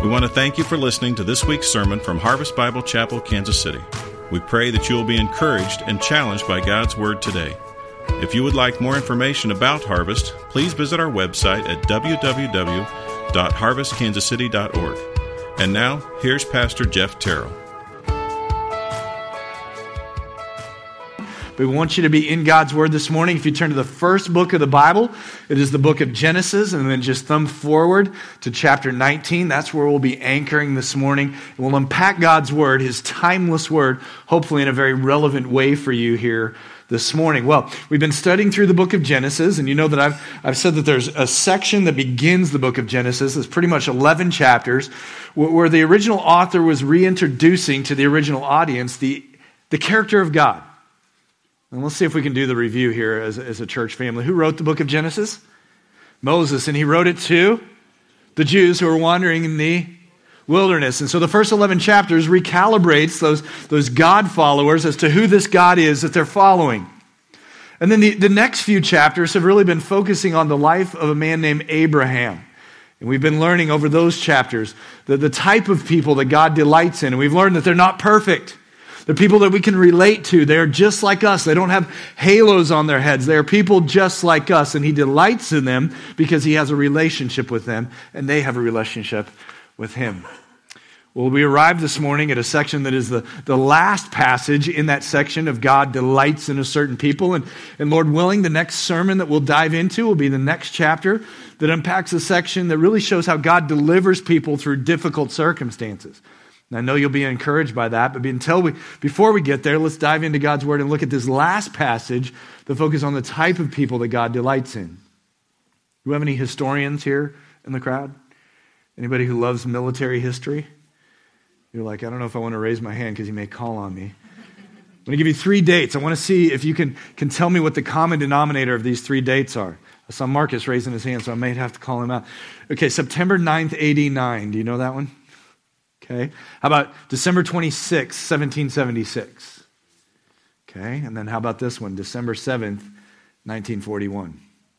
We want to thank you for listening to this week's sermon from Harvest Bible Chapel, Kansas City. We pray that you will be encouraged and challenged by God's Word today. If you would like more information about Harvest, please visit our website at www.harvestkansascity.org. And now, here's Pastor Jeff Terrell. We want you to be in God's Word this morning. If you turn to the first book of the Bible, it is the book of Genesis, and then just thumb forward to chapter 19. That's where we'll be anchoring this morning. And we'll unpack God's Word, His timeless Word, hopefully in a very relevant way for you here this morning. Well, we've been studying through the book of Genesis, and you know that I've said that there's a section that begins the book of Genesis. It's pretty much 11 chapters, where the original author was reintroducing to the original audience the character of God. And let's see if we can do the review here as a church family. Who wrote the book of Genesis? Moses, and he wrote it to the Jews who were wandering in the wilderness. And so the first 11 chapters recalibrates those God followers as to who this God is that they're following. And then the next few chapters have really been focusing on the life of a man named Abraham. And we've been learning over those chapters the type of people that God delights in. And we've learned that they're not perfect. They're people that we can relate to. They're just like us. They don't have halos on their heads. They are people just like us, and He delights in them because He has a relationship with them, and they have a relationship with Him. Well, we arrived this morning at a section that is the last passage in that section of God delights in a certain people, and Lord willing, the next sermon that we'll dive into will be the next chapter that unpacks a section that really shows how God delivers people through difficult circumstances. And I know you'll be encouraged by that, but before we get there, let's dive into God's Word and look at this last passage that focuses on the type of people that God delights in. Do we have any historians here in the crowd? Anybody who loves military history? You're like, I don't know if I want to raise my hand because you may call on me. I'm going to give you 3 dates. I want to see if you can tell me what the common denominator of these 3 dates are. I saw Marcus raising his hand, so I may have to call him out. Okay, September 9th, 89. Do you know that one? Okay. How about December 26th, 1776? Okay. And then how about this one? December 7th, 1941.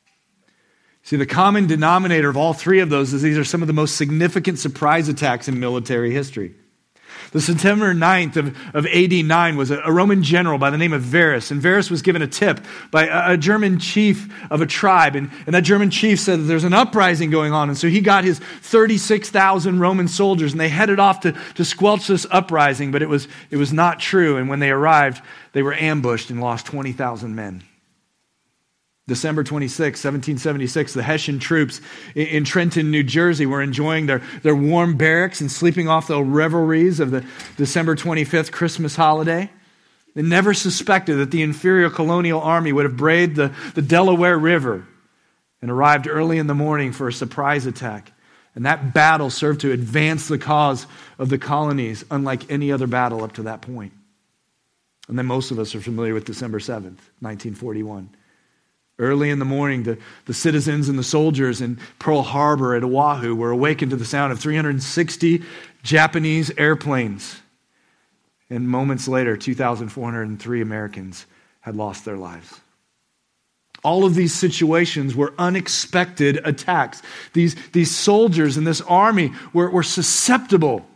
See, the common denominator of all 3 of those is these are some of the most significant surprise attacks in military history. The September 9th of AD 9 was a Roman general by the name of Varus. And Varus was given a tip by a German chief of a tribe. And that German chief said that there's an uprising going on. And so he got his 36,000 Roman soldiers and they headed off to squelch this uprising. But it was not true. And when they arrived, they were ambushed and lost 20,000 men. December 26, 1776, the Hessian troops in Trenton, New Jersey were enjoying their warm barracks and sleeping off the revelries of the December 25th Christmas holiday. They never suspected that the inferior colonial army would have braved the Delaware River and arrived early in the morning for a surprise attack. And that battle served to advance the cause of the colonies, unlike any other battle up to that point. And then most of us are familiar with December 7th, 1941. Early in the morning, the citizens and the soldiers in Pearl Harbor at Oahu were awakened to the sound of 360 Japanese airplanes. And moments later, 2,403 Americans had lost their lives. All of these situations were unexpected attacks. These soldiers in this army were susceptible.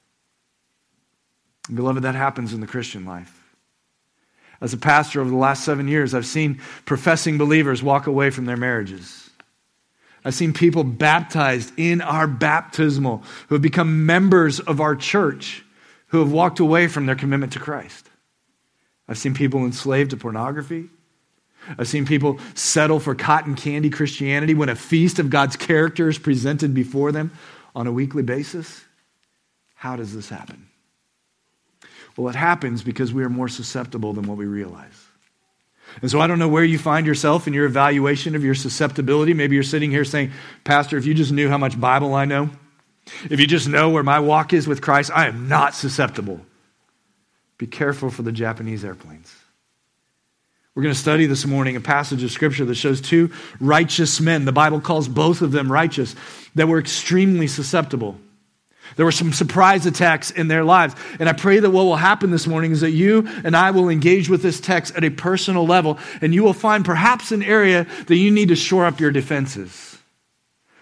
And beloved, that happens in the Christian life. As a pastor over the last 7 years, I've seen professing believers walk away from their marriages. I've seen people baptized in our baptismal who have become members of our church who have walked away from their commitment to Christ. I've seen people enslaved to pornography. I've seen people settle for cotton candy Christianity when a feast of God's character is presented before them on a weekly basis. How does this happen? Well, it happens because we are more susceptible than what we realize. And so I don't know where you find yourself in your evaluation of your susceptibility. Maybe you're sitting here saying, Pastor, if you just knew how much Bible I know, if you just know where my walk is with Christ, I am not susceptible. Be careful for the Japanese airplanes. We're going to study this morning a passage of Scripture that shows 2 righteous men. The Bible calls both of them righteous, that were extremely susceptible. There were some surprise attacks in their lives. And I pray that what will happen this morning is that you and I will engage with this text at a personal level, and you will find perhaps an area that you need to shore up your defenses.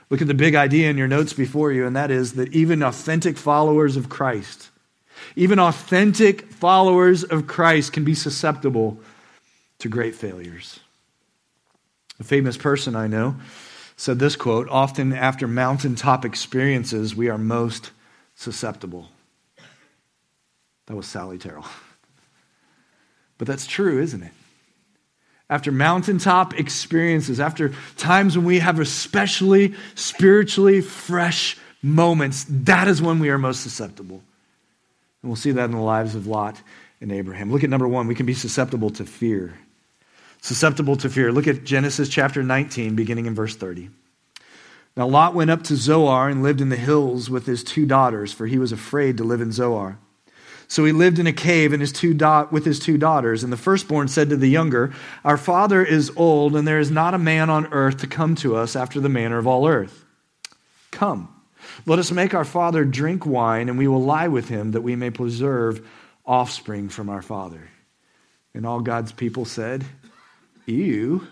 Look at the big idea in your notes before you, and that is that even authentic followers of Christ, even authentic followers of Christ can be susceptible to great failures. A famous person I know said this quote, "Often after mountaintop experiences, we are most susceptible." That was Sally Terrell. But that's true, isn't it? After mountaintop experiences, after times when we have especially spiritually fresh moments, that is when we are most susceptible. And we'll see that in the lives of Lot and Abraham. Look at number one, we can be susceptible to fear. Susceptible to fear. Look at Genesis chapter 19, beginning in verse 30. Now Lot went up to Zoar and lived in the hills with his 2 daughters, for he was afraid to live in Zoar. So he lived in a cave with his two daughters, and the firstborn said to the younger, "Our father is old, and there is not a man on earth to come to us after the manner of all earth. Come, let us make our father drink wine, and we will lie with him, that we may preserve offspring from our father." And all God's people said, "Ew.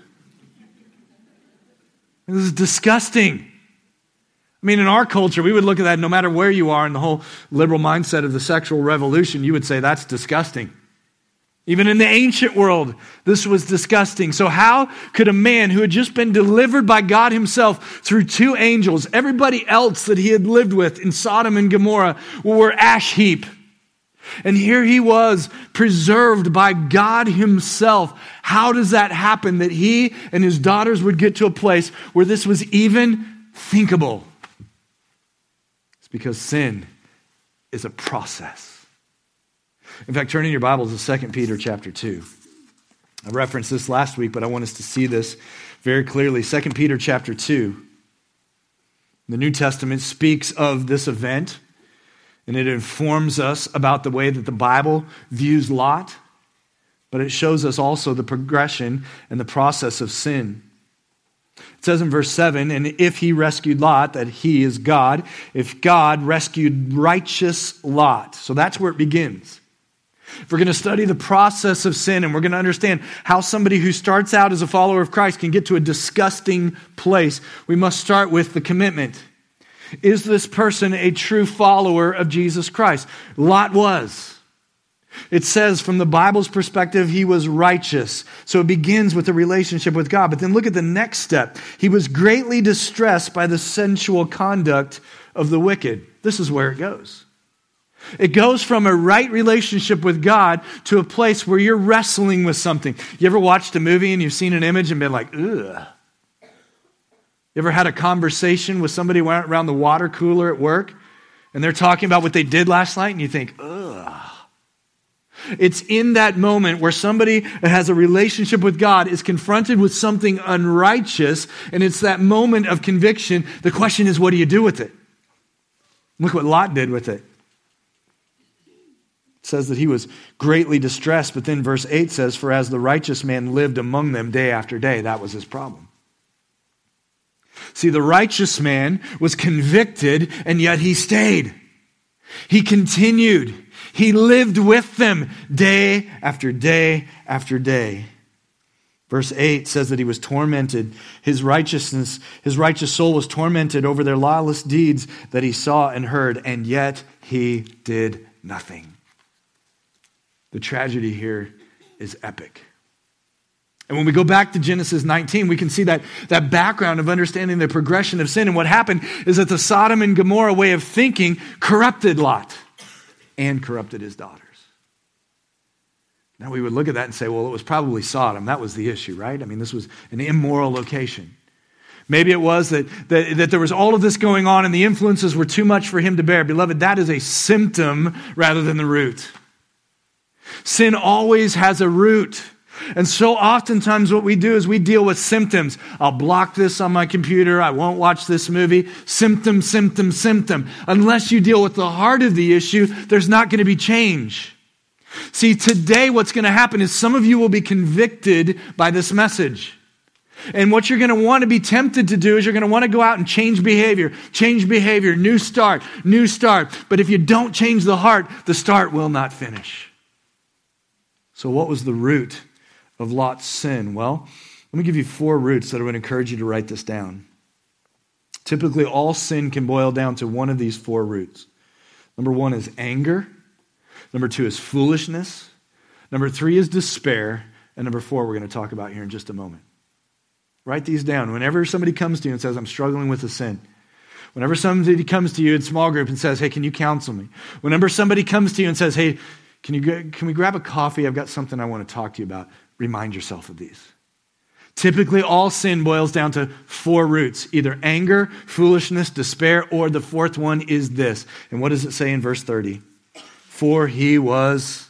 This is disgusting." I mean, in our culture, we would look at that no matter where you are in the whole liberal mindset of the sexual revolution, you would say that's disgusting. Even in the ancient world, this was disgusting. So how could a man who had just been delivered by God himself through 2 angels, everybody else that he had lived with in Sodom and Gomorrah were ash heap, and here he was preserved by God himself. How does that happen that he and his daughters would get to a place where this was even thinkable? Because sin is a process. In fact, turn in your Bibles to 2 Peter chapter 2. I referenced this last week, but I want us to see this very clearly. 2 Peter chapter 2. The New Testament speaks of this event, and it informs us about the way that the Bible views Lot, but it shows us also the progression and the process of sin. It says in verse 7, "And if he rescued Lot," that he is God, "if God rescued righteous Lot." So that's where it begins. If we're going to study the process of sin and we're going to understand how somebody who starts out as a follower of Christ can get to a disgusting place, we must start with the commitment. Is this person a true follower of Jesus Christ? Lot was. It says from the Bible's perspective, he was righteous. So it begins with a relationship with God. But then look at the next step. He was greatly distressed by the sensual conduct of the wicked. This is where it goes. It goes from a right relationship with God to a place where you're wrestling with something. You ever watched a movie and you've seen an image and been like, ugh? You ever had a conversation with somebody around the water cooler at work and they're talking about what they did last night and you think, ugh? It's in that moment where somebody that has a relationship with God is confronted with something unrighteous, and it's that moment of conviction. The question is, what do you do with it? Look what Lot did with it. It says that he was greatly distressed, but then verse 8 says, "For as the righteous man lived among them day after day," that was his problem. See, the righteous man was convicted, and yet he stayed. He continued. He lived with them day after day after day. Verse 8 says that he was tormented. His righteous soul was tormented over their lawless deeds that he saw and heard, and yet he did nothing. The tragedy here is epic. And when we go back to Genesis 19, we can see that background of understanding the progression of sin. And what happened is that the Sodom and Gomorrah way of thinking corrupted Lot and corrupted his daughters. Now we would look at that and say, well, it was probably Sodom. That was the issue, right? I mean, this was an immoral location. Maybe it was that there was all of this going on and the influences were too much for him to bear. Beloved, that is a symptom rather than the root. Sin always has a root. And so oftentimes what we do is we deal with symptoms. I'll block this on my computer. I won't watch this movie. Symptom, symptom, symptom. Unless you deal with the heart of the issue, there's not going to be change. See, today what's going to happen is some of you will be convicted by this message. And what you're going to want to be tempted to do is you're going to want to go out and change behavior, new start. But if you don't change the heart, the start will not finish. So what was the root of Lot's sin? Well, let me give you 4 roots that I would encourage you to write this down. Typically, all sin can boil down to one of these four roots. Number one is anger. Number two is foolishness. Number three is despair. And number four, we're going to talk about here in just a moment. Write these down. Whenever somebody comes to you and says, I'm struggling with a sin. Whenever somebody comes to you in small group and says, hey, can you counsel me? Whenever somebody comes to you and says, hey, can we grab a coffee? I've got something I want to talk to you about. Remind yourself of these. Typically, all sin boils down to four roots, either anger, foolishness, despair, or the fourth one is this. And what does it say in verse 30? For he was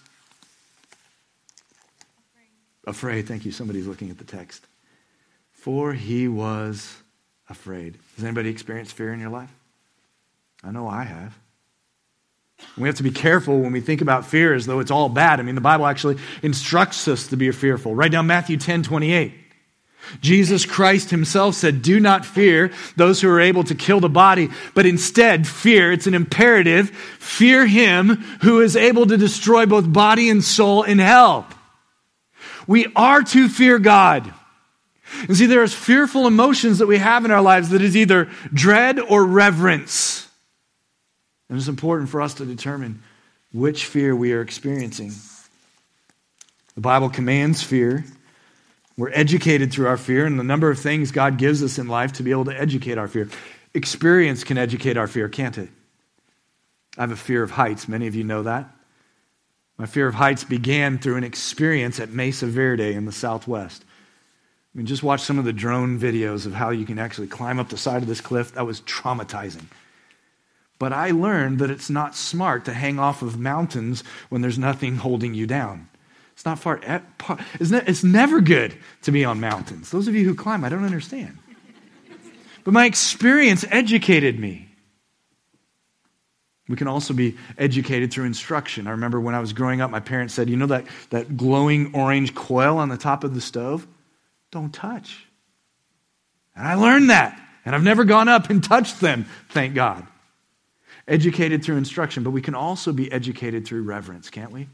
afraid. Thank you. Somebody's looking at the text. For he was afraid. Has anybody experienced fear in your life? I know I have. We have to be careful when we think about fear as though it's all bad. I mean, the Bible actually instructs us to be fearful. Write down Matthew 10:28. Jesus Christ himself said, do not fear those who are able to kill the body, but instead fear, it's an imperative, fear him who is able to destroy both body and soul in hell. We are to fear God. And see, there's fearful emotions that we have in our lives that is either dread or reverence. And it's important for us to determine which fear we are experiencing. The Bible commands fear. We're educated through our fear, and the number of things God gives us in life to be able to educate our fear. Experience can educate our fear, can't it? I have a fear of heights. Many of you know that. My fear of heights began through an experience at Mesa Verde in the Southwest. I mean, just watch some of the drone videos of how you can actually climb up the side of this cliff. That was traumatizing. But I learned that it's not smart to hang off of mountains when there's nothing holding you down. It's not far. It's never good to be on mountains. Those of you who climb, I don't understand. But my experience educated me. We can also be educated through instruction. I remember when I was growing up, my parents said, you know that glowing orange coil on the top of the stove? Don't touch. And I learned that. And I've never gone up and touched them, thank God. Educated through instruction, but we can also be educated through reverence, can't we?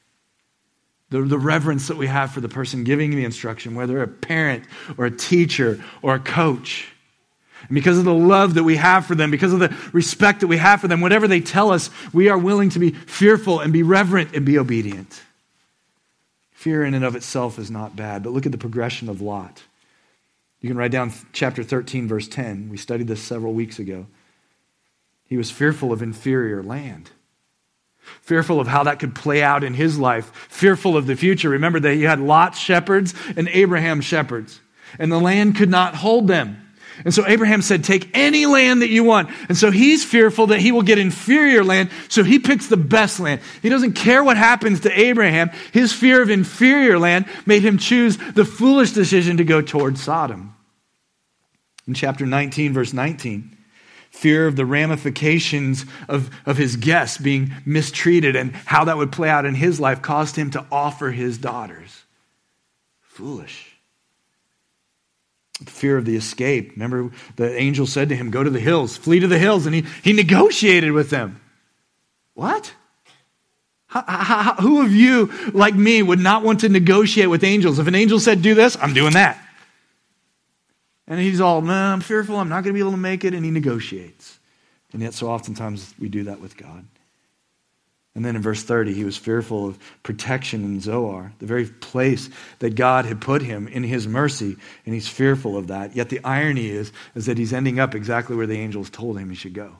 The reverence that we have for the person giving the instruction, whether a parent or a teacher or a coach. And because of the love that we have for them, because of the respect that we have for them, whatever they tell us, we are willing to be fearful and be reverent and be obedient. Fear in and of itself is not bad, but look at the progression of Lot. You can write down chapter 13, verse 10. We studied this several weeks ago. He was fearful of inferior land. Fearful of how that could play out in his life. Fearful of the future. Remember that you had Lot's shepherds and Abraham's shepherds. And the land could not hold them. And so Abraham said, take any land that you want. And so he's fearful that he will get inferior land. So he picks the best land. He doesn't care what happens to Abraham. His fear of inferior land made him choose the foolish decision to go toward Sodom. In chapter 19, verse 19, fear of the ramifications of his guests being mistreated and how that would play out in his life caused him to offer his daughters. Foolish. The fear of the escape. Remember, the angel said to him, go to the hills, flee to the hills. And he negotiated with them. What? Who of you, like me, would not want to negotiate with angels? If an angel said, do this, I'm doing that. And he's all, no, I'm fearful, I'm not going to be able to make it. And he negotiates. And yet so oftentimes we do that with God. And then in verse 30, he was fearful of protection in Zoar, the very place that God had put him in his mercy, and he's fearful of that. Yet the irony is that he's ending up exactly where the angels told him he should go.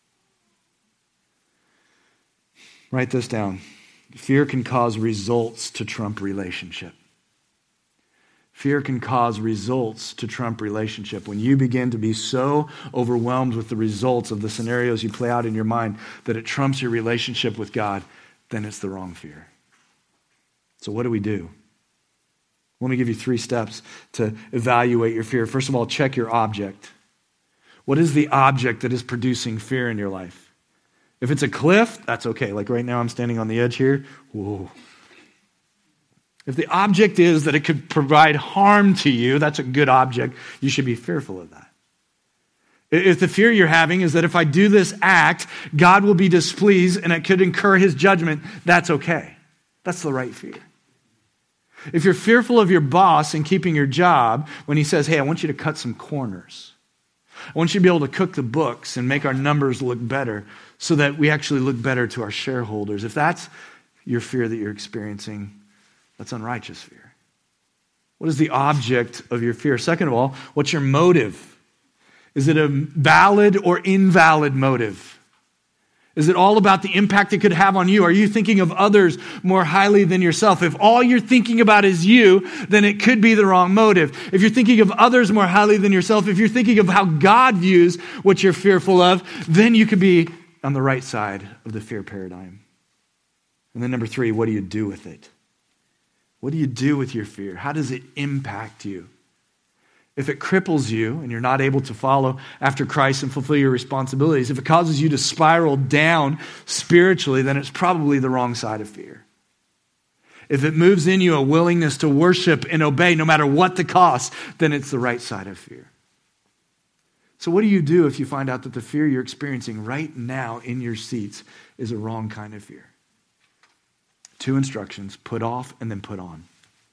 Write this down. Fear can cause results to trump relationship. Fear can cause results to trump relationship. When you begin to be so overwhelmed with the results of the scenarios you play out in your mind that it trumps your relationship with God, then it's the wrong fear. So what do we do? Let me give you 3 steps to evaluate your fear. First of all, check your object. What is the object that is producing fear in your life? If it's a cliff, that's okay. Like right now I'm standing on the edge here. Whoa. If the object is that it could provide harm to you, that's a good object. You should be fearful of that. If the fear you're having is that if I do this act, God will be displeased and it could incur his judgment, that's okay. That's the right fear. If you're fearful of your boss and keeping your job when he says, hey, I want you to cut some corners. I want you to be able to cook the books and make our numbers look better so that we actually look better to our shareholders. If that's your fear that you're experiencing, that's unrighteous fear. What is the object of your fear? Second of all, what's your motive? Is it a valid or invalid motive? Is it all about the impact it could have on you? Are you thinking of others more highly than yourself? If all you're thinking about is you, then it could be the wrong motive. If you're thinking of others more highly than yourself, if you're thinking of how God views what you're fearful of, then you could be on the right side of the fear paradigm. And then number 3, what do you do with it? What do you do with your fear? How does it impact you? If it cripples you and you're not able to follow after Christ and fulfill your responsibilities, if it causes you to spiral down spiritually, then it's probably the wrong side of fear. If it moves in you a willingness to worship and obey no matter what the cost, then it's the right side of fear. So what do you do if you find out that the fear you're experiencing right now in your seats is a wrong kind of fear? 2 instructions: put off and then put on.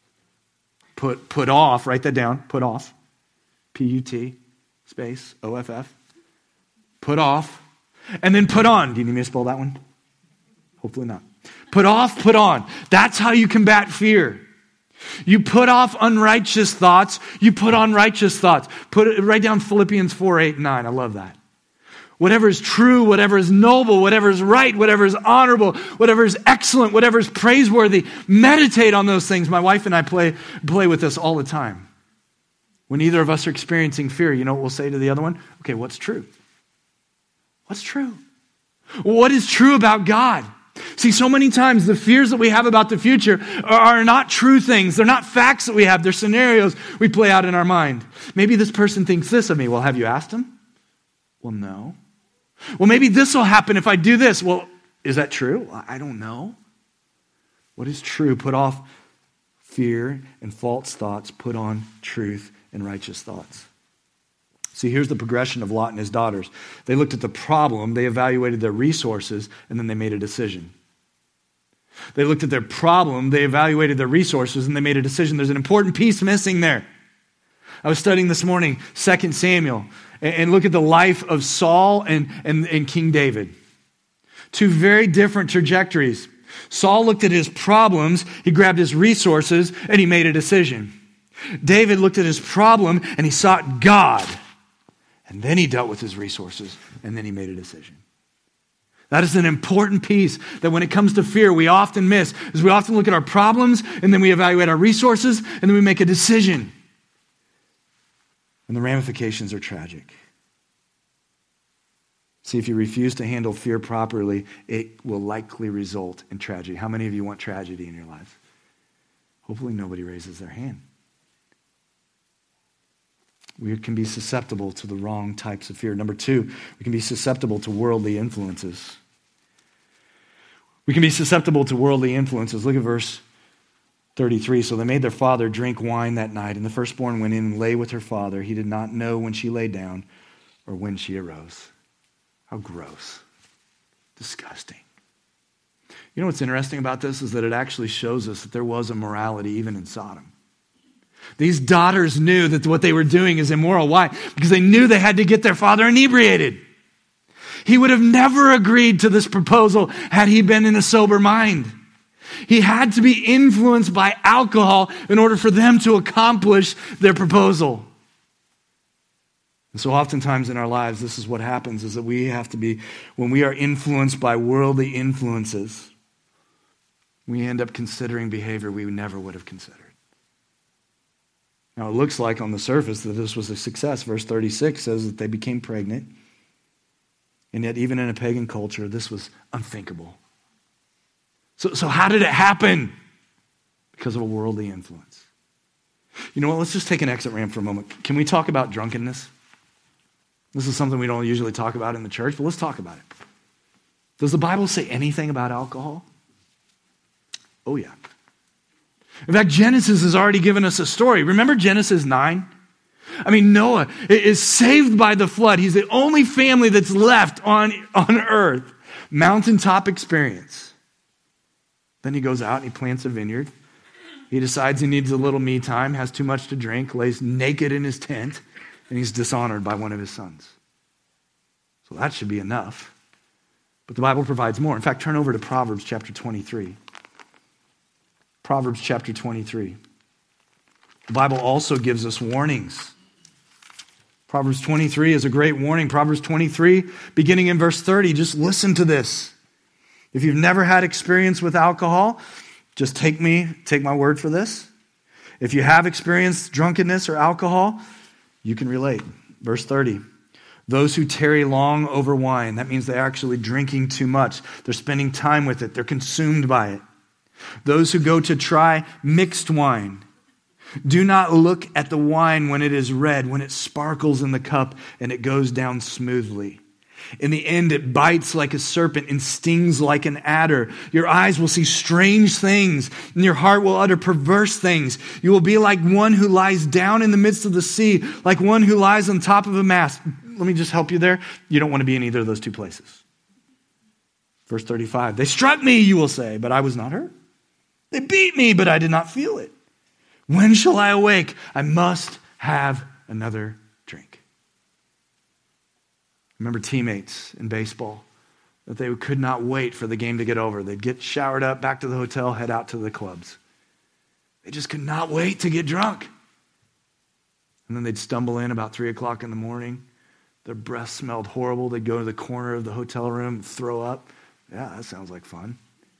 Put off, write that down, put off. P-U-T, space, O-F-F. Put off, and then put on. Do you need me to spell that one? Hopefully not. Put off, put on. That's how you combat fear. You put off unrighteous thoughts, you put on righteous thoughts. Write down Philippians 4, 8, 9. I love that. Whatever is true, whatever is noble, whatever is right, whatever is honorable, whatever is excellent, whatever is praiseworthy, meditate on those things. My wife and I play with this all the time. When either of us are experiencing fear, you know what we'll say to the other one? Okay, what's true? What's true? What is true about God? See, so many times the fears that we have about the future are not true things. They're not facts that we have. They're scenarios we play out in our mind. Maybe this person thinks this of me. Well, have you asked him? Well, no. Well, maybe this will happen if I do this. Well, is that true? I don't know. What is true? Put off fear and false thoughts. Put on truth and righteous thoughts. See, here's the progression of Lot and his daughters. They looked at the problem, they evaluated their resources, and then they made a decision. They looked at their problem, they evaluated their resources, and they made a decision. There's an important piece missing there. I was studying this morning 2 Samuel, and look at the life of Saul and King David. 2 very different trajectories. Saul looked at his problems, he grabbed his resources, and he made a decision. David looked at his problem and he sought God. And then he dealt with his resources and then he made a decision. That is an important piece that when it comes to fear, we often miss. Is we often look at our problems and then we evaluate our resources and then we make a decision. And the ramifications are tragic. See, if you refuse to handle fear properly, it will likely result in tragedy. How many of you want tragedy in your lives? Hopefully nobody raises their hand. We can be susceptible to the wrong types of fear. Number 2, we can be susceptible to worldly influences. We can be susceptible to worldly influences. Look at verse 33. So they made their father drink wine that night, and the firstborn went in and lay with her father. He did not know when she lay down or when she arose. How gross. Disgusting. You know what's interesting about this is that it actually shows us that there was a morality even in Sodom. These daughters knew that what they were doing is immoral. Why? Because they knew they had to get their father inebriated. He would have never agreed to this proposal had he been in a sober mind. He had to be influenced by alcohol in order for them to accomplish their proposal. And so oftentimes in our lives, this is what happens, is that we have to be, when we are influenced by worldly influences, we end up considering behavior we never would have considered. Now, it looks like on the surface that this was a success. Verse 36 says that they became pregnant. And yet, even in a pagan culture, this was unthinkable. So how did it happen? Because of a worldly influence. You know what? Let's just take an exit ramp for a moment. Can we talk about drunkenness? This is something we don't usually talk about in the church, but let's talk about it. Does the Bible say anything about alcohol? Oh, yeah. In fact, Genesis has already given us a story. Remember Genesis 9? I mean, Noah is saved by the flood. He's the only family that's left on earth. Mountaintop experience. Then he goes out and he plants a vineyard. He decides he needs a little me time, has too much to drink, lays naked in his tent, and he's dishonored by one of his sons. So that should be enough. But the Bible provides more. In fact, turn over to Proverbs chapter 23. Proverbs chapter 23. The Bible also gives us warnings. Proverbs 23 is a great warning. Proverbs 23, beginning in verse 30, just listen to this. If you've never had experience with alcohol, just take my word for this. If you have experienced drunkenness or alcohol, you can relate. Verse 30. Those who tarry long over wine, that means they're actually drinking too much. They're spending time with it. They're consumed by it. Those who go to try mixed wine, do not look at the wine when it is red, when it sparkles in the cup and it goes down smoothly. In the end, it bites like a serpent and stings like an adder. Your eyes will see strange things, and your heart will utter perverse things. You will be like one who lies down in the midst of the sea, like one who lies on top of a mast. Let me just help you there. You don't want to be in either of those two places. Verse 35, they struck me, you will say, but I was not hurt. They beat me, but I did not feel it. When shall I awake? I must have another drink. Remember teammates in baseball, that they could not wait for the game to get over. They'd get showered up, back to the hotel, head out to the clubs. They just could not wait to get drunk. And then they'd stumble in about 3 o'clock in the morning. Their breath smelled horrible. They'd go to the corner of the hotel room and throw up. Yeah, that sounds like fun.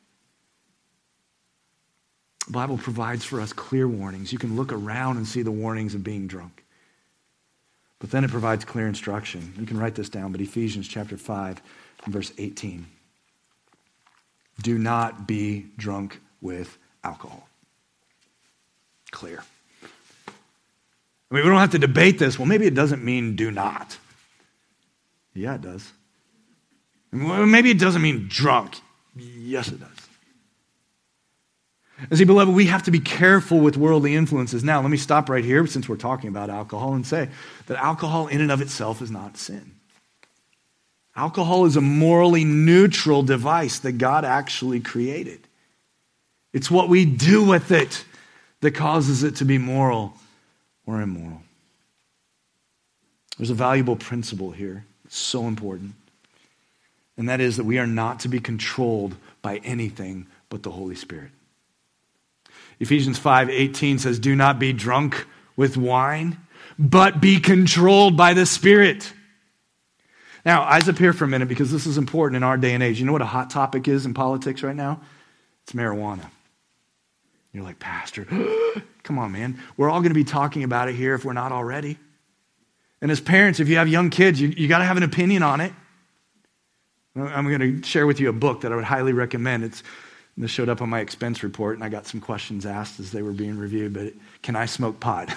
The Bible provides for us clear warnings. You can look around and see the warnings of being drunk. But then it provides clear instruction. You can write this down, but Ephesians chapter 5 and verse 18. Do not be drunk with alcohol. Clear. I mean, we don't have to debate this. Well, maybe it doesn't mean do not. Yeah, it does. Well, maybe it doesn't mean drunk. Yes, it does. And see, beloved, we have to be careful with worldly influences. Now, let me stop right here since we're talking about alcohol and say that alcohol in and of itself is not sin. Alcohol is a morally neutral device that God actually created. It's what we do with it that causes it to be moral or immoral. There's a valuable principle here. It's so important. And that is that we are not to be controlled by anything but the Holy Spirit. Ephesians 5:18 says, do not be drunk with wine, but be controlled by the Spirit. Now, eyes up here for a minute because this is important in our day and age. You know what a hot topic is in politics right now? It's marijuana. You're like, Pastor, come on, man. We're all going to be talking about it here if we're not already. And as parents, if you have young kids, you got to have an opinion on it. I'm going to share with you a book that I would highly recommend. This showed up on my expense report, and I got some questions asked as they were being reviewed, but can I smoke pot?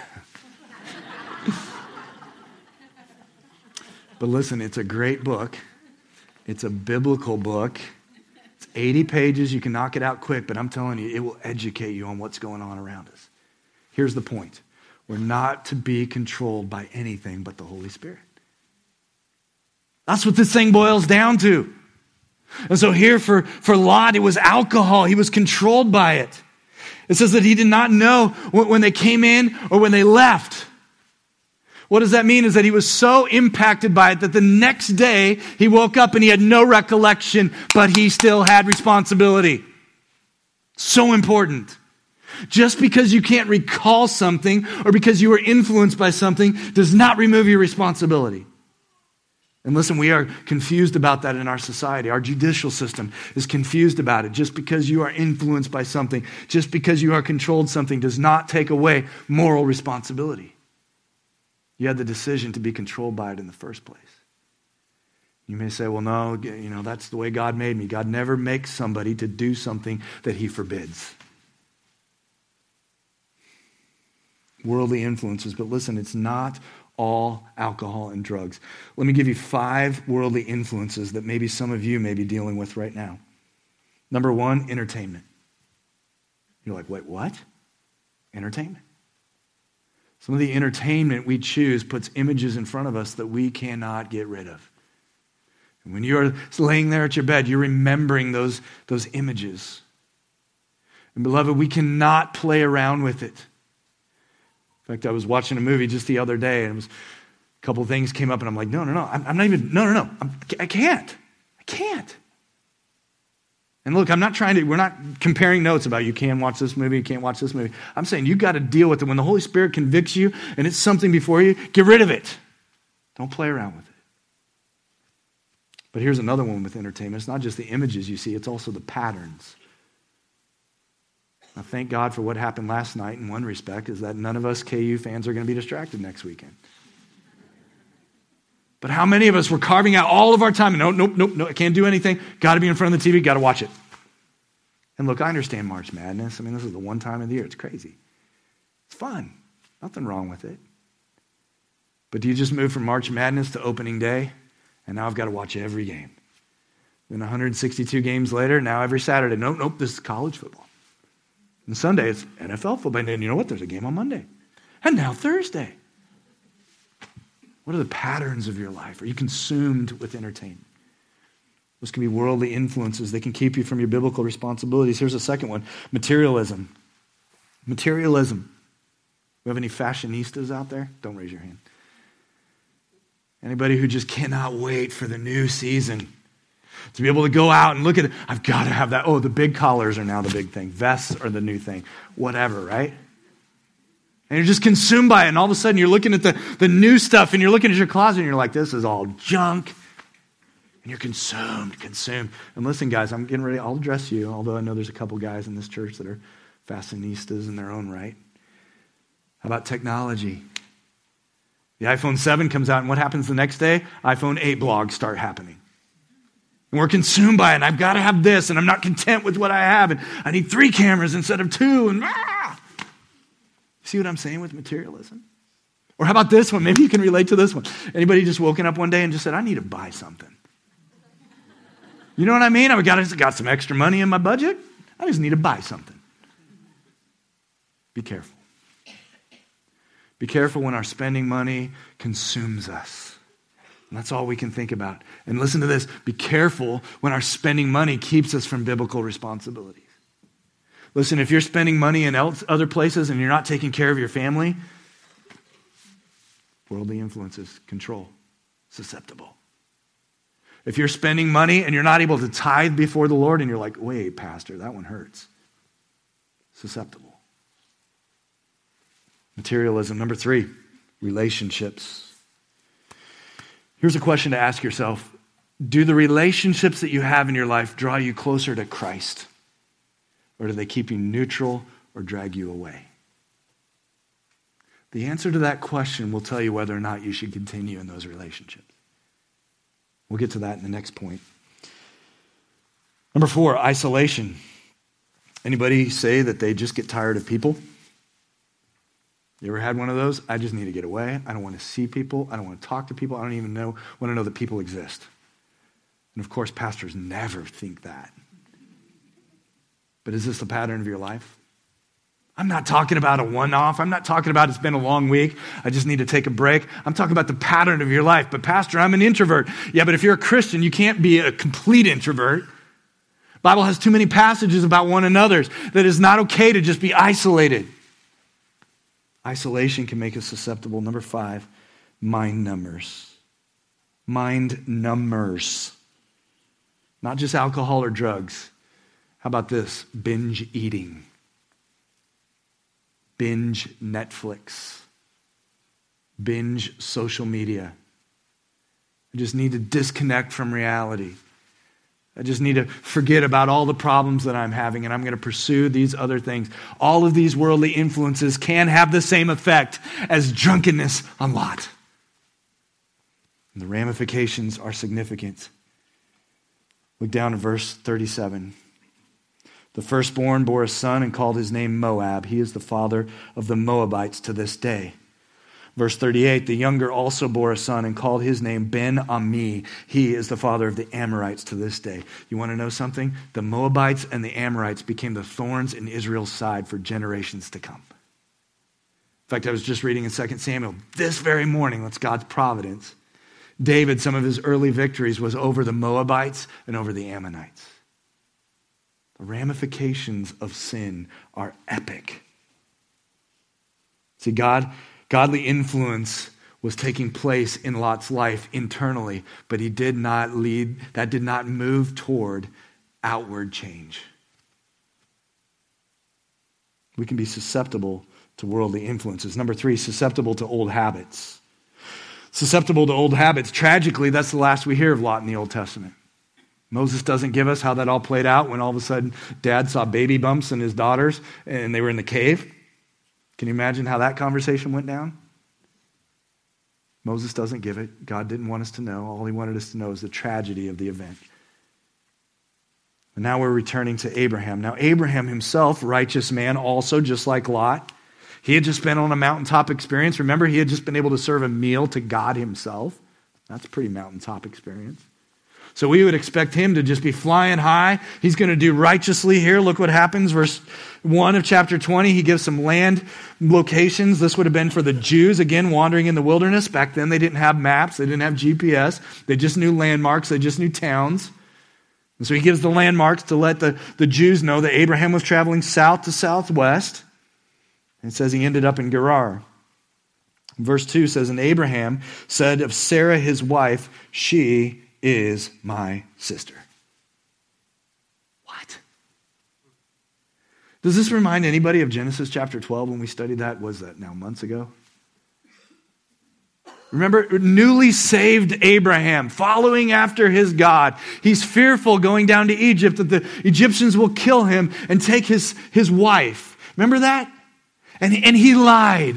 But listen, it's a great book. It's a biblical book. It's 80 pages. You can knock it out quick, but I'm telling you, it will educate you on what's going on around us. Here's the point. We're not to be controlled by anything but the Holy Spirit. That's what this thing boils down to. And so here for Lot, it was alcohol. He was controlled by it. It says that he did not know when they came in or when they left. What does that mean? Is that he was so impacted by it that the next day he woke up and he had no recollection, but he still had responsibility. So important. Just because you can't recall something or because you were influenced by something does not remove your responsibility. And listen, we are confused about that in our society. Our judicial system is confused about it. Just because you are influenced by something, just because you are controlled something does not take away moral responsibility. You had the decision to be controlled by it in the first place. You may say, well, no, that's the way God made me. God never makes somebody to do something that he forbids. Worldly influences, but listen, it's not all alcohol and drugs. Let me give you 5 worldly influences that maybe some of you may be dealing with right now. Number 1, entertainment. You're like, wait, what? Entertainment. Some of the entertainment we choose puts images in front of us that we cannot get rid of. And when you're laying there at your bed, you're remembering those images. And beloved, we cannot play around with it. In fact, I was watching a movie just the other day, and it was A couple things came up and I'm like, no. I can't. And look, we're not comparing notes about you can watch this movie, you can't watch this movie. I'm saying you got to deal with it. When the Holy Spirit convicts you and it's something before you, get rid of it. Don't play around with it. But here's another one with entertainment. It's not just the images you see, it's also the patterns. Now, thank God for what happened last night in one respect, is that none of us KU fans are going to be distracted next weekend. But how many of us were carving out all of our time? No, I can't do anything. Got to be in front of the TV, got to watch it. And look, I understand March Madness. I mean, this is the one time of the year. It's crazy. It's fun. Nothing wrong with it. But do you just move from March Madness to opening day? And now I've got to watch every game. Then 162 games later, now every Saturday, nope, this is college football. And Sunday, it's NFL football. And then you know what? There's a game on Monday. And now Thursday. What are the patterns of your life? Are you consumed with entertainment? Those can be worldly influences. They can keep you from your biblical responsibilities. Here's a second one, materialism. Materialism. We have any fashionistas out there? Don't raise your hand. Anybody who just cannot wait for the new season to be able to go out and look at it. I've got to have that. Oh, the big collars are now the big thing. Vests are the new thing. Whatever, right? And you're just consumed by it. And all of a sudden you're looking at the new stuff and you're looking at your closet and you're like, this is all junk. And you're consumed. And listen, guys, I'm getting ready. I'll address you, although I know there's a couple guys in this church that are fashionistas in their own right. How about technology? The iPhone 7 comes out, and what happens the next day? iPhone 8 blogs start happening. And we're consumed by it, and I've got to have this, and I'm not content with what I have, and I need 3 cameras instead of 2, and See what I'm saying with materialism? Or how about this one? Maybe you can relate to this one. Anybody just woken up one day and just said, I need to buy something. You know what I mean? I've got some extra money in my budget. I just need to buy something. Be careful. Be careful when our spending money consumes us. And that's all we can think about. And listen to this. Be careful when our spending money keeps us from biblical responsibilities. Listen, if you're spending money in other places and you're not taking care of your family, worldly influences, control, susceptible. If you're spending money and you're not able to tithe before the Lord and you're like, wait, Pastor, that one hurts. Susceptible. Materialism. Number 3, relationships. Here's a question to ask yourself. Do the relationships that you have in your life draw you closer to Christ? Or do they keep you neutral or drag you away? The answer to that question will tell you whether or not you should continue in those relationships. We'll get to that in the next point. Number 4, isolation. Anybody say that they just get tired of people? You ever had one of those? I just need to get away. I don't want to see people. I don't want to talk to people. I don't even want to know that people exist. And of course, pastors never think that. But is this the pattern of your life? I'm not talking about a one-off. I'm not talking about it's been a long week. I just need to take a break. I'm talking about the pattern of your life. But Pastor, I'm an introvert. Yeah, but if you're a Christian, you can't be a complete introvert. The Bible has too many passages about one another's that it's not okay to just be isolated. Isolation can make us susceptible. Number 5, mind numbers. Mind numbers. Not just alcohol or drugs. How about this? Binge eating. Binge Netflix. Binge social media. I just need to disconnect from reality. I just need to forget about all the problems that I'm having, and I'm going to pursue these other things. All of these worldly influences can have the same effect as drunkenness on Lot. And the ramifications are significant. Look down at verse 37. The firstborn bore a son and called his name Moab. He is the father of the Moabites to this day. Verse 38, the younger also bore a son and called his name Ben-Ammi. He is the father of the Amorites to this day. You want to know something? The Moabites and the Amorites became the thorns in Israel's side for generations to come. In fact, I was just reading in 2 Samuel this very morning, that's God's providence. David, some of his early victories was over the Moabites and over the Ammonites. The ramifications of sin are epic. See, godly influence was taking place in Lot's life internally, but that did not move toward outward change. We can be susceptible to worldly influences. Number 3, susceptible to old habits. Susceptible to old habits. Tragically, that's the last we hear of Lot in the Old Testament. Moses doesn't give us how that all played out when all of a sudden dad saw baby bumps in his daughters and they were in the cave. Can you imagine how that conversation went down? Moses doesn't give it. God didn't want us to know. All he wanted us to know is the tragedy of the event. And now we're returning to Abraham. Now Abraham himself, righteous man also, just like Lot. He had just been on a mountaintop experience. Remember, he had just been able to serve a meal to God himself. That's a pretty mountaintop experience. So we would expect him to just be flying high. He's going to do righteously here. Look what happens. Verse 1 of chapter 20, he gives some land locations. This would have been for the Jews, again, wandering in the wilderness. Back then, they didn't have maps. They didn't have GPS. They just knew landmarks. They just knew towns. And so he gives the landmarks to let the Jews know that Abraham was traveling south to southwest. And it says he ended up in Gerar. Verse 2 says, and Abraham said of Sarah his wife, she is my sister. What? Does this remind anybody of Genesis chapter 12 when we studied that? Was that now months ago? Remember, newly saved Abraham, following after his God. He's fearful going down to Egypt that the Egyptians will kill him and take his wife. Remember that? And he lied.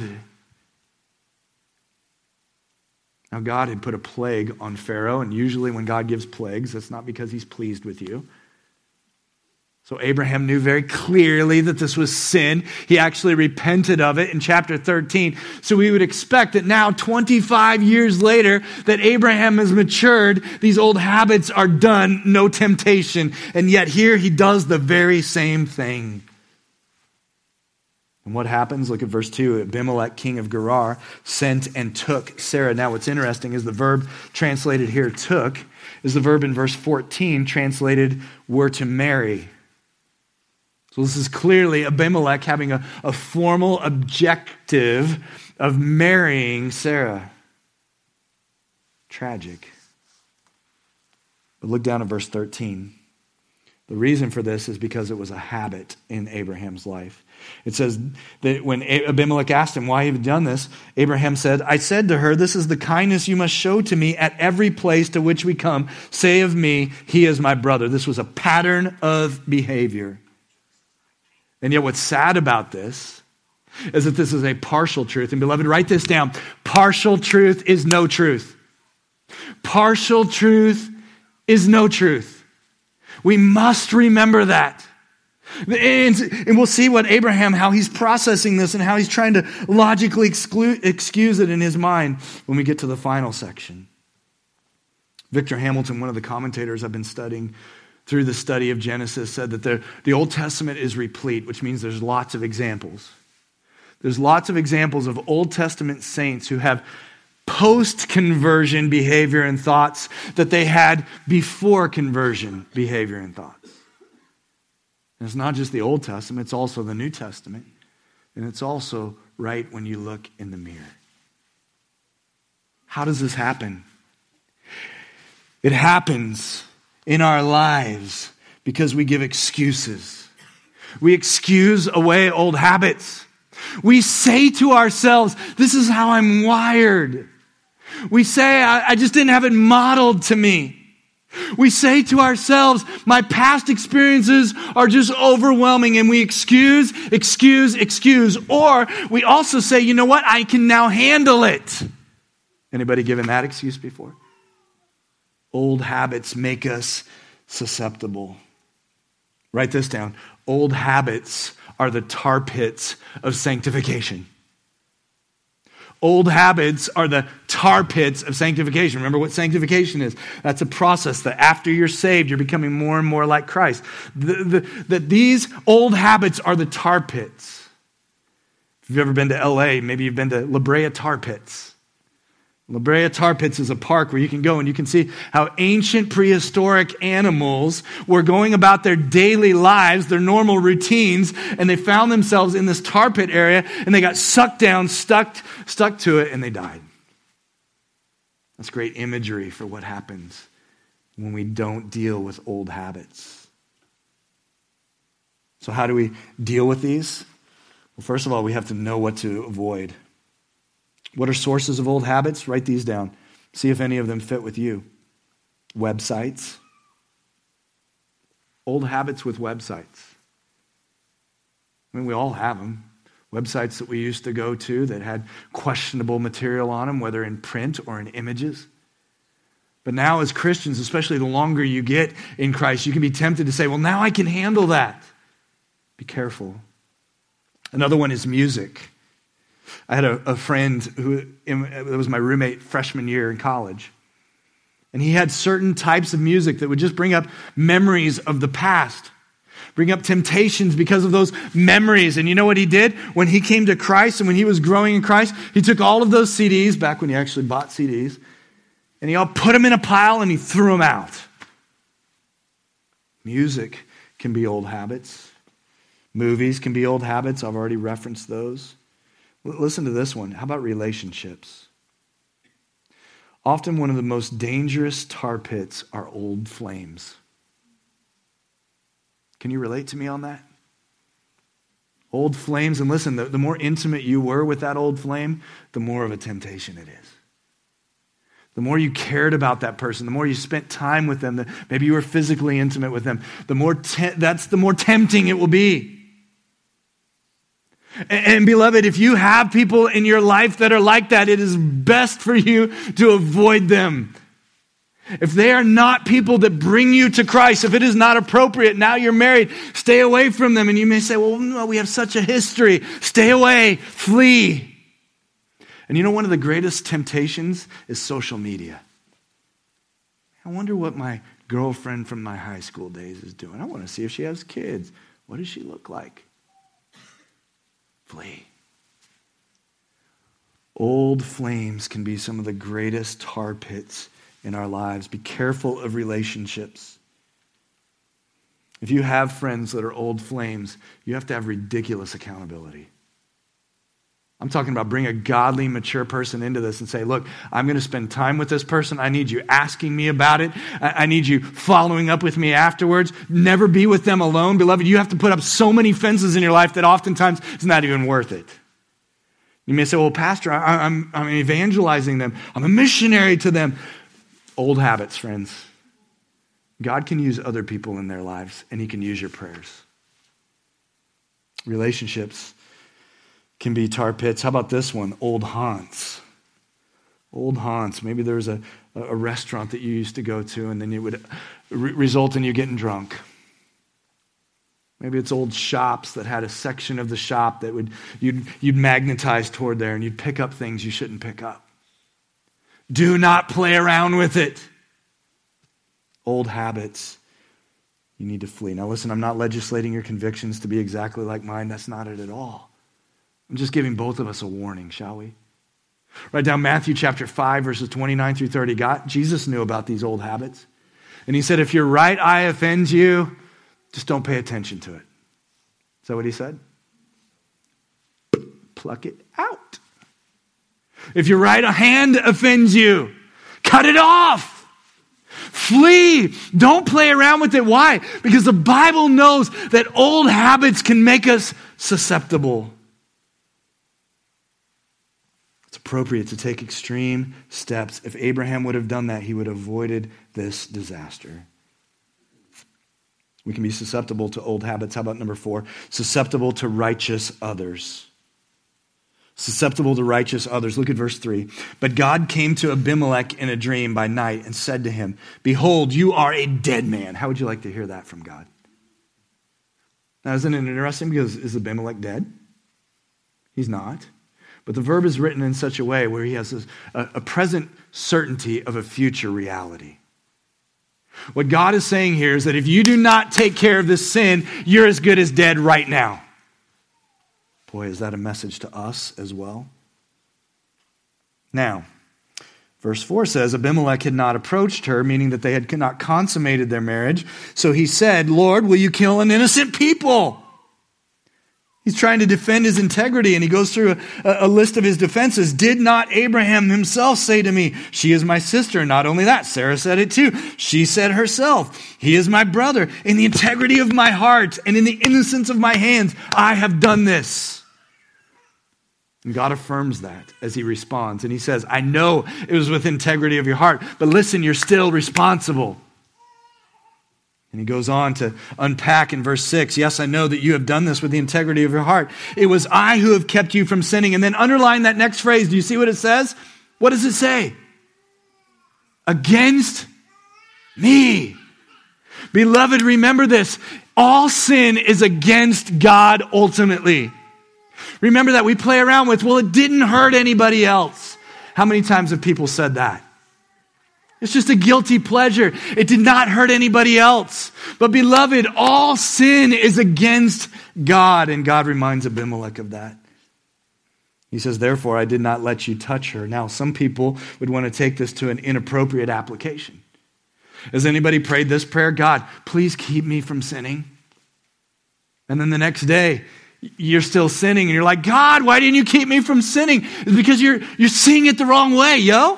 Now, God had put a plague on Pharaoh, and usually when God gives plagues, that's not because he's pleased with you. So Abraham knew very clearly that this was sin. He actually repented of it in chapter 13. So we would expect that now, 25 years later, that Abraham has matured. These old habits are done, no temptation. And yet here he does the very same thing. And what happens? Look at verse 2. Abimelech, king of Gerar, sent and took Sarah. Now what's interesting is the verb translated here, took, is the verb in verse 14 translated were to marry. So this is clearly Abimelech having a formal objective of marrying Sarah. Tragic. But look down at verse 13. The reason for this is because it was a habit in Abraham's life. It says that when Abimelech asked him why he had done this, Abraham said, I said to her, this is the kindness you must show to me at every place to which we come. Say of me, he is my brother. This was a pattern of behavior. And yet what's sad about this is that this is a partial truth. And beloved, write this down. Partial truth is no truth. Partial truth is no truth. We must remember that. And we'll see what Abraham, how he's processing this and how he's trying to logically excuse it in his mind when we get to the final section. Victor Hamilton, one of the commentators I've been studying through the study of Genesis, said that the Old Testament is replete, which means there's lots of examples. There's lots of examples of Old Testament saints who have post-conversion behavior and thoughts that they had before conversion behavior and thoughts. And it's not just the Old Testament, it's also the New Testament. And it's also right when you look in the mirror. How does this happen? It happens in our lives because we give excuses. We excuse away old habits. We say to ourselves, this is how I'm wired. We say, I just didn't have it modeled to me. We say to ourselves, my past experiences are just overwhelming, and we excuse. Or we also say, you know what? I can now handle it. Anybody given that excuse before? Old habits make us susceptible. Write this down. Old habits are the tar pits of sanctification. Old habits are the tar pits of sanctification. Remember what sanctification is. That's a process that after you're saved, you're becoming more and more like Christ. That these old habits are the tar pits. If you've ever been to LA, maybe you've been to La Brea Tar Pits. La Brea Tar Pits is a park where you can go and you can see how ancient prehistoric animals were going about their daily lives, their normal routines, and they found themselves in this tar pit area and they got sucked down, stuck to it, and they died. That's great imagery for what happens when we don't deal with old habits. So how do we deal with these? Well, first of all, we have to know what to avoid. What are sources of old habits? Write these down. See if any of them fit with you. Websites. Old habits with websites. I mean, we all have them. Websites that we used to go to that had questionable material on them, whether in print or in images. But now as Christians, especially the longer you get in Christ, you can be tempted to say, well, now I can handle that. Be careful. Another one is music. I had a friend who was my roommate freshman year in college. And he had certain types of music that would just bring up memories of the past. Bring up temptations because of those memories. And you know what he did? When he came to Christ and when he was growing in Christ, he took all of those CDs, back when he actually bought CDs, and he all put them in a pile and he threw them out. Music can be old habits. Movies can be old habits. I've already referenced those. Listen to this one. How about relationships? Often one of the most dangerous tar pits are old flames. Can you relate to me on that? Old flames, and listen, the more intimate you were with that old flame, the more of a temptation it is. The more you cared about that person, the more you spent time with them, maybe you were physically intimate with them, the more tempting it will be. And beloved, if you have people in your life that are like that, it is best for you to avoid them. If they are not people that bring you to Christ, if it is not appropriate, now you're married, stay away from them. And you may say, well, no, we have such a history. Stay away, flee. And you know, one of the greatest temptations is social media. I wonder what my girlfriend from my high school days is doing. I want to see if she has kids. What does she look like? Flee. Old flames can be some of the greatest tar pits in our lives. Be careful of relationships. If you have friends that are old flames, you have to have ridiculous accountability. I'm talking about bring a godly, mature person into this and say, look, I'm going to spend time with this person. I need you asking me about it. I need you following up with me afterwards. Never be with them alone. Beloved, you have to put up so many fences in your life that oftentimes it's not even worth it. You may say, well, Pastor, I'm evangelizing them. I'm a missionary to them. Old habits, friends. God can use other people in their lives, and he can use your prayers. Relationships can be tar pits. How about this one? Old haunts. Old haunts. Maybe there's a restaurant that you used to go to, and then it would result in you getting drunk. Maybe it's old shops that had a section of the shop that you'd magnetize toward there, and you'd pick up things you shouldn't pick up. Do not play around with it. Old habits, you need to flee. Now listen, I'm not legislating your convictions to be exactly like mine. That's not it at all. I'm just giving both of us a warning, shall we? Write down Matthew chapter 5, verses 29 through 30. Jesus knew about these old habits. And he said, if your right eye offends you, just don't pay attention to it. Is that what he said? Pluck it out. If your right hand offends you, cut it off. Flee. Don't play around with it. Why? Because the Bible knows that old habits can make us susceptible. It's appropriate to take extreme steps. If Abraham would have done that, he would have avoided this disaster. We can be susceptible to old habits. How about number 4? Susceptible to righteous others. Susceptible to righteous others. Look at verse 3. But God came to Abimelech in a dream by night and said to him, behold, you are a dead man. How would you like to hear that from God? Now, isn't it interesting? Because is Abimelech dead? He's not. But the verb is written in such a way where he has a present certainty of a future reality. What God is saying here is that if you do not take care of this sin, you're as good as dead right now. Boy, is that a message to us as well? Now, verse 4 says, Abimelech had not approached her, meaning that they had not consummated their marriage. So he said, Lord, will you kill an innocent people? He's trying to defend his integrity, and he goes through a list of his defenses. Did not Abraham himself say to me, she is my sister? Not only that, Sarah said it too. She said herself, he is my brother. In the integrity of my heart and in the innocence of my hands, I have done this. And God affirms that as he responds. And he says, I know it was with integrity of your heart, but listen, you're still responsible. And he goes on to unpack in verse 6, yes, I know that you have done this with the integrity of your heart. It was I who have kept you from sinning. And then underline that next phrase. Do you see what it says? What does it say? Against me. Beloved, remember this. All sin is against God ultimately. Remember that we play around with, well, it didn't hurt anybody else. How many times have people said that? It's just a guilty pleasure. It did not hurt anybody else. But beloved, all sin is against God. And God reminds Abimelech of that. He says, therefore, I did not let you touch her. Now, some people would want to take this to an inappropriate application. Has anybody prayed this prayer? God, please keep me from sinning. And then the next day, you're still sinning. And you're like, God, why didn't you keep me from sinning? It's because you're seeing it the wrong way, yo.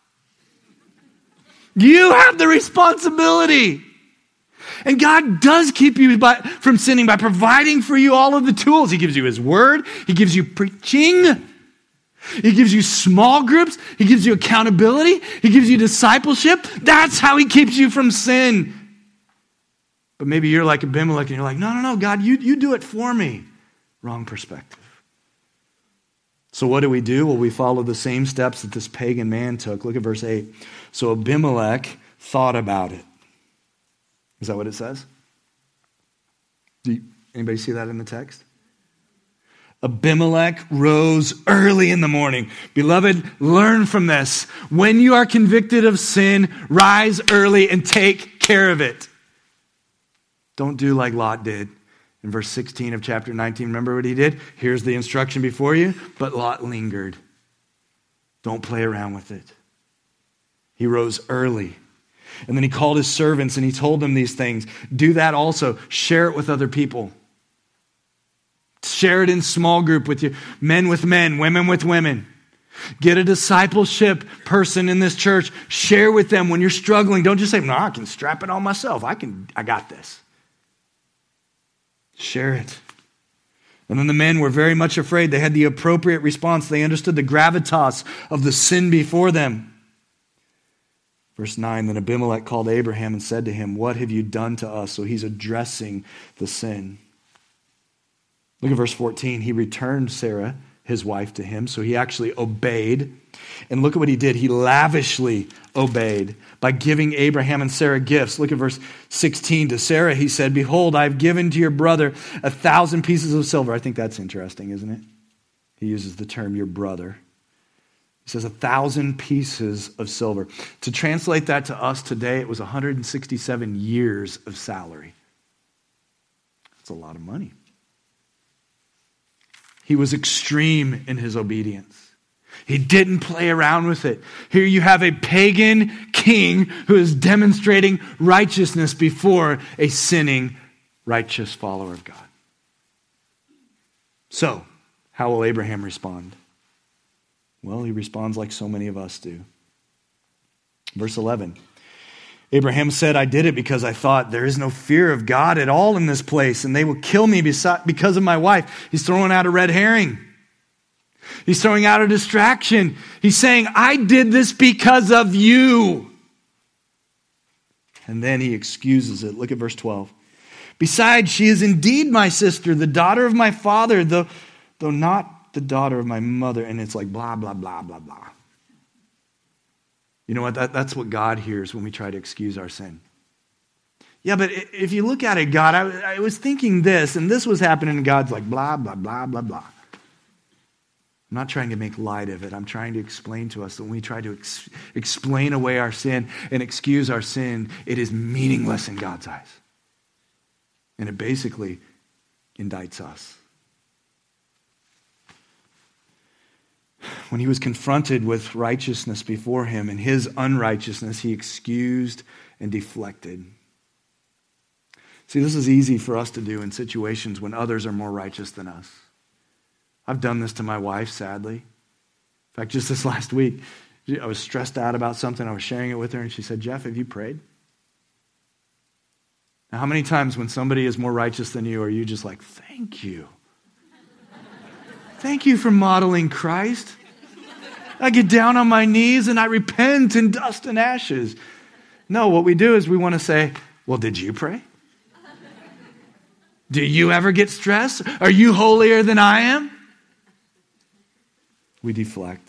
You have the responsibility. And God does keep you from sinning by providing for you all of the tools. He gives you his word. He gives you preaching. He gives you small groups. He gives you accountability. He gives you discipleship. That's how he keeps you from sin. But maybe you're like Abimelech and you're like, no, God, you do it for me. Wrong perspective. So what do? Well, we follow the same steps that this pagan man took. Look at verse 8. So Abimelech thought about it. Is that what it says? Anybody see that in the text? Abimelech rose early in the morning. Beloved, learn from this. When you are convicted of sin, rise early and take care of it. Don't do like Lot did. In verse 16 of chapter 19, remember what he did? Here's the instruction before you, but Lot lingered. Don't play around with it. He rose early. And then he called his servants and he told them these things. Do that also. Share it with other people. Share it in small group with you. Men with men, women with women. Get a discipleship person in this church. Share with them when you're struggling. Don't just say, no, I can strap it on myself. I got this. Share it. And then the men were very much afraid. They had the appropriate response. They understood the gravitas of the sin before them. Verse 9, then Abimelech called Abraham and said to him, what have you done to us? So he's addressing the sin. Look at verse 14. He returned Sarah, his wife, to him. So he actually obeyed. And look at what he did. He lavishly obeyed by giving Abraham and Sarah gifts. Look at verse 16. To Sarah he said, behold, I have given to your brother 1,000 pieces of silver. I think that's interesting, isn't it? He uses the term your brother. He says 1,000 pieces of silver. To translate that to us today, it was 167 years of salary. That's a lot of money. He was extreme in his obedience. He didn't play around with it. Here you have a pagan king who is demonstrating righteousness before a sinning, righteous follower of God. So, how will Abraham respond? Well, he responds like so many of us do. Verse 11. Abraham said, I did it because I thought there is no fear of God at all in this place, and they will kill me because of my wife. He's throwing out a red herring. He's throwing out a distraction. He's saying, I did this because of you. And then he excuses it. Look at verse 12. Besides, she is indeed my sister, the daughter of my father, though not the daughter of my mother. And it's like blah, blah, blah, blah, blah. You know what? That's what God hears when we try to excuse our sin. Yeah, but if you look at it, God, I was thinking this, and this was happening, and God's like blah, blah, blah, blah, blah. I'm not trying to make light of it. I'm trying to explain to us that when we try to explain away our sin and excuse our sin, it is meaningless in God's eyes. And it basically indicts us. When he was confronted with righteousness before him and his unrighteousness, he excused and deflected. See, this is easy for us to do in situations when others are more righteous than us. I've done this to my wife, sadly. In fact, just this last week, I was stressed out about something. I was sharing it with her, and she said, Jeff, have you prayed? Now, how many times when somebody is more righteous than you are you just like, thank you. Thank you for modeling Christ. I get down on my knees and I repent in dust and ashes. No, what we do is we want to say, well, did you pray? Do you ever get stressed? Are you holier than I am? We deflect.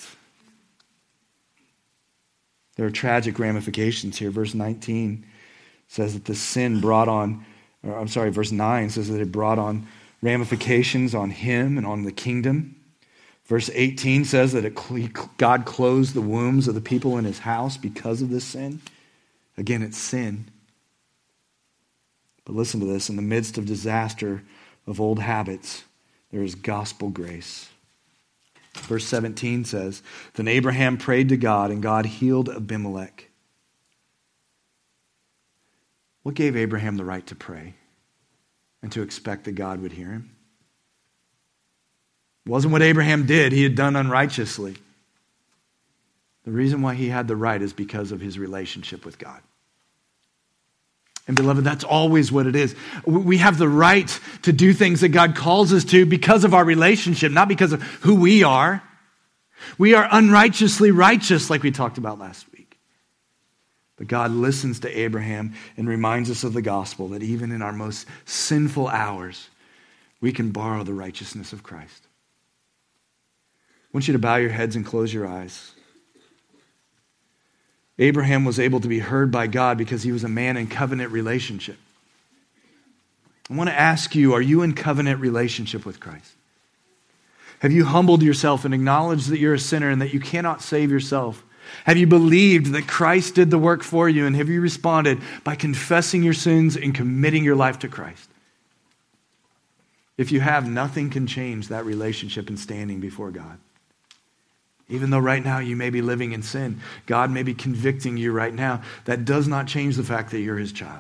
There are tragic ramifications here. Verse 19 says that the sin brought on, verse 9 says that it brought on ramifications on him and on the kingdom. Verse 18 says that God closed the wombs of the people in his house because of this sin. Again, it's sin. But listen to this. In the midst of disaster of old habits, there is gospel grace. Verse 17 says, then Abraham prayed to God, and God healed Abimelech. What gave Abraham the right to pray and to expect that God would hear him? It wasn't what Abraham did. He had done unrighteously. The reason why he had the right is because of his relationship with God. And beloved, that's always what it is. We have the right to do things that God calls us to because of our relationship, not because of who we are. We are unrighteously righteous, like we talked about last week. But God listens to Abraham and reminds us of the gospel, that even in our most sinful hours, we can borrow the righteousness of Christ. I want you to bow your heads and close your eyes. Abraham was able to be heard by God because he was a man in covenant relationship. I want to ask you, are you in covenant relationship with Christ? Have you humbled yourself and acknowledged that you're a sinner and that you cannot save yourself? Have you believed that Christ did the work for you, and have you responded by confessing your sins and committing your life to Christ? If you have, nothing can change that relationship and standing before God. Even though right now you may be living in sin, God may be convicting you right now. That does not change the fact that you're his child.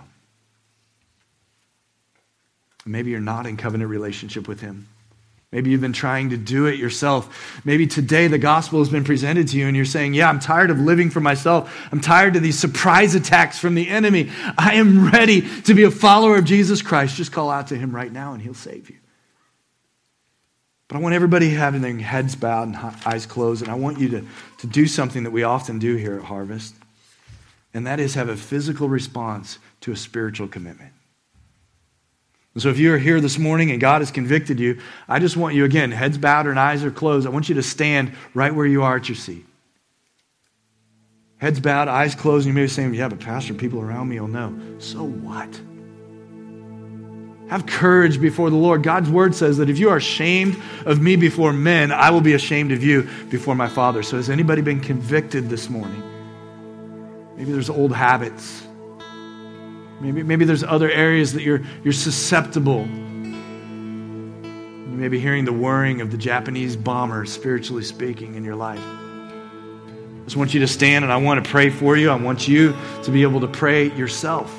Maybe you're not in covenant relationship with him. Maybe you've been trying to do it yourself. Maybe today the gospel has been presented to you and you're saying, yeah, I'm tired of living for myself. I'm tired of these surprise attacks from the enemy. I am ready to be a follower of Jesus Christ. Just call out to him right now and he'll save you. But I want everybody having their heads bowed and eyes closed, and I want you to do something that we often do here at Harvest, and that is have a physical response to a spiritual commitment. And so if you are here this morning and God has convicted you, I just want you, again, heads bowed and eyes are closed, I want you to stand right where you are at your seat. Heads bowed, eyes closed, and you may be saying, yeah, but Pastor, people around me will know. So what? Have courage before the Lord. God's word says that if you are ashamed of me before men, I will be ashamed of you before my Father. So has anybody been convicted this morning? Maybe there's old habits. Maybe there's other areas that you're susceptible. You may be hearing the whirring of the Japanese bomber, spiritually speaking, in your life. I just want you to stand and I want to pray for you. I want you to be able to pray yourself.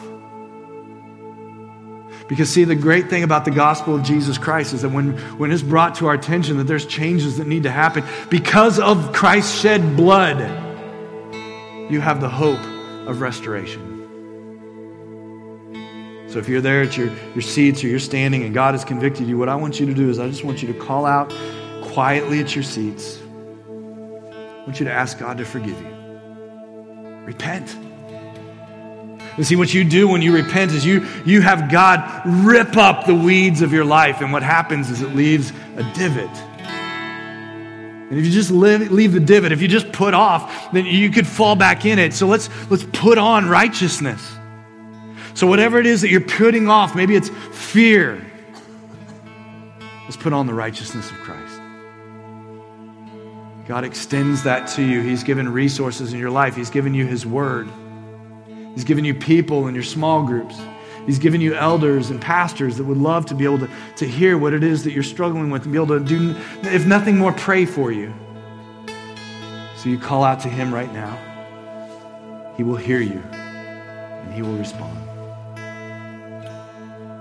Because see, the great thing about the gospel of Jesus Christ is that when it's brought to our attention that there's changes that need to happen, because of Christ's shed blood, you have the hope of restoration. So if you're there at your seats or you're standing and God has convicted you, what I want you to do is I just want you to call out quietly at your seats. I want you to ask God to forgive you. Repent. And see, what you do when you repent is you have God rip up the weeds of your life. And what happens is it leaves a divot. And if you just leave the divot, if you just put off, then you could fall back in it. So let's put on righteousness. So whatever it is that you're putting off, maybe it's fear. Let's put on the righteousness of Christ. God extends that to you. He's given resources in your life. He's given you his word. He's given you people in your small groups. He's given you elders and pastors that would love to be able to hear what it is that you're struggling with and be able to do, if nothing more, pray for you. So you call out to him right now. He will hear you and he will respond.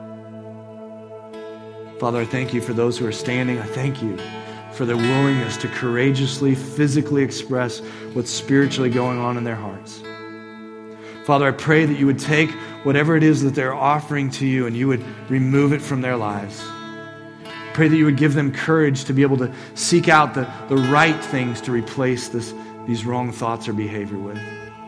Father, I thank you for those who are standing. I thank you for their willingness to courageously, physically express what's spiritually going on in their hearts. Father, I pray that you would take whatever it is that they're offering to you and you would remove it from their lives. Pray that you would give them courage to be able to seek out the right things to replace these wrong thoughts or behavior with.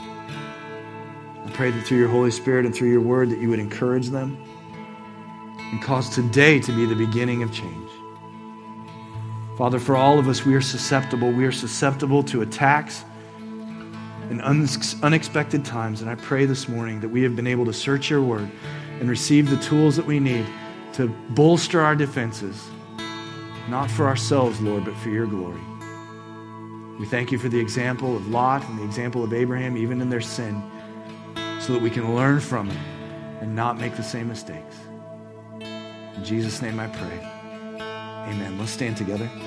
I pray that through your Holy Spirit and through your word that you would encourage them and cause today to be the beginning of change. Father, for all of us, we are susceptible. We are susceptible to attacks in unexpected times. And I pray this morning that we have been able to search your word and receive the tools that we need to bolster our defenses, not for ourselves, Lord, but for your glory. We thank you for the example of Lot and the example of Abraham, even in their sin, so that we can learn from it and not make the same mistakes. In Jesus' name I pray. Amen. Let's stand together.